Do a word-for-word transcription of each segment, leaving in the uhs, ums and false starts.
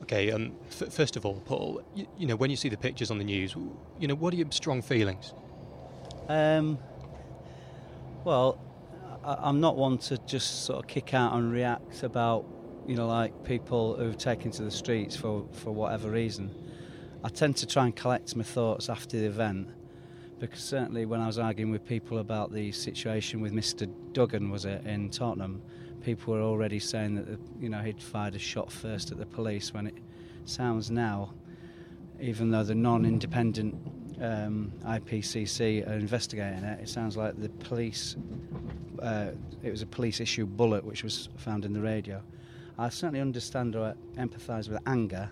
Okay, um, f- first of all, Paul, you, you know, when you see the pictures on the news, you know, what are your strong feelings? Um, well, I, I'm not one to just sort of kick out and react about, you know, like people who've taken to the streets for, for whatever reason. I tend to try and collect my thoughts after the event, because certainly when I was arguing with people about the situation with Mister Duggan, was it, in Tottenham, people were already saying that, you know, he'd fired a shot first at the police, when it sounds now, even though the non-independent um, I P C C are investigating it, it sounds like the police, uh, it was a police-issued bullet which was found in the radio. I certainly understand or empathise with anger,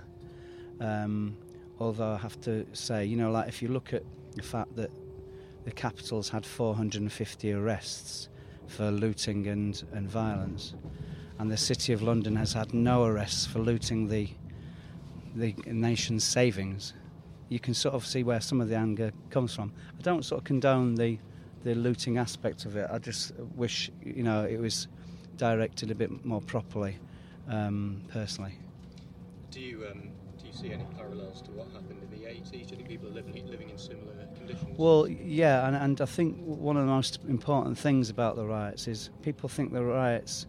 um, although I have to say, you know, like if you look at the fact that the capital's had four hundred fifty arrests for looting and, and violence, and the City of London has had no arrests for looting the the nation's savings, you can sort of see where some of the anger comes from. I don't sort of condone the the looting aspect of it. I just wish, you know, it was directed a bit more properly, um, personally. Do you um, do you see any parallels to what happened in the eighties? Do you think people are living living in similar conditions? Well, yeah, and, and I think one of the most important things about the riots is people think the riots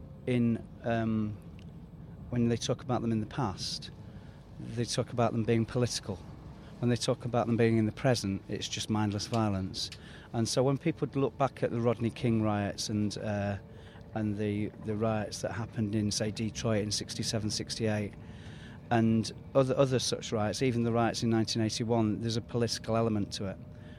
in um, when they talk about them in the past, they talk about them being political. When they talk about them being in the present, it's just mindless violence. And so when people look back at the Rodney King riots and uh, and the the riots that happened in, say, Detroit in sixty-seven, sixty-eight, and other other such riots, even the riots in nineteen eighty-one, there's a political element to it.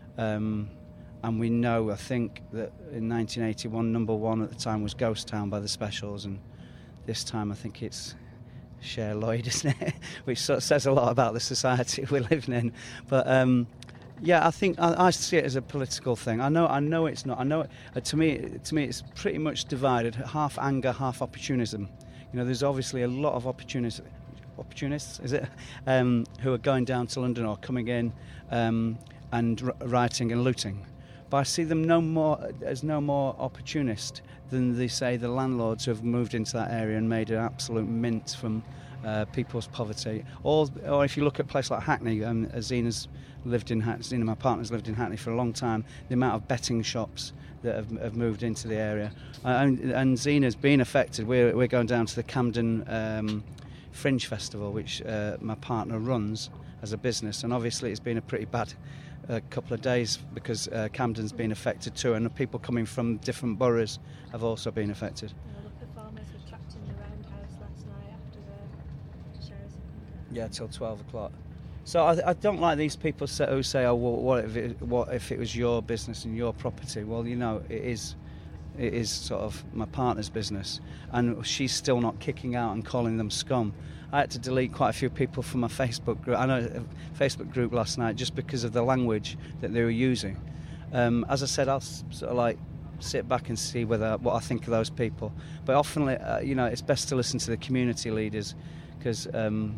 Um, and we know, I think, that in nineteen eighty-one, number one at the time was Ghost Town by the Specials, and this time I think it's Cher Lloyd, isn't it? Which sort of says a lot about the society we're living in. But um, yeah, I think I, I see it as a political thing. I know, I know it's not. I know, uh, to me, to me, it's pretty much divided: half anger, half opportunism. You know, there's obviously a lot of opportunists, opportunists, is it, um, who are going down to London or coming in um, and r- rioting and looting. But I see them no more as no more opportunist than they say the landlords who have moved into that area and made an absolute mint from uh, people's poverty. Or, or if you look at a place like Hackney, um, Zena's lived in Hackney, Zena, my partner's lived in Hackney for a long time. The amount of betting shops that have, have moved into the area, uh, and, and Zena's been affected. We're we're going down to the Camden um, Fringe Festival, which uh, my partner runs as a business, and obviously it's been a pretty bad a couple of days because uh, Camden's been affected too, and the people coming from different boroughs have also been affected. And a lot of farmers were trapped in the roundhouse last night after the sheriff's. Yeah, till twelve o'clock. So I, I don't like these people say, who say, "Oh, well, what if it, what if it was your business and your property?" Well, you know, it is. It is sort of my partner's business, and she's still not kicking out and calling them scum. I had to delete quite a few people from my Facebook group. I know a Facebook group last night just because of the language that they were using. Um, as I said, I'll sort of like sit back and see whether what I think of those people. But often, uh, you know, it's best to listen to the community leaders, because um,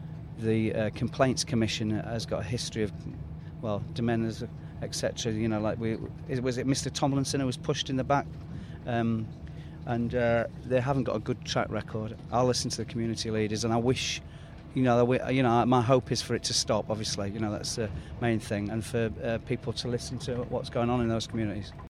the uh, Complaints Commission has got a history of, well, demeanours, et cetera. You know, like we was it Mister Tomlinson who was pushed in the back. Um, and uh, they haven't got a good track record. I'll listen to the community leaders, and I wish, you know, we, you know, my hope is for it to stop. Obviously, you know, that's the main thing, and for uh, people to listen to what's going on in those communities.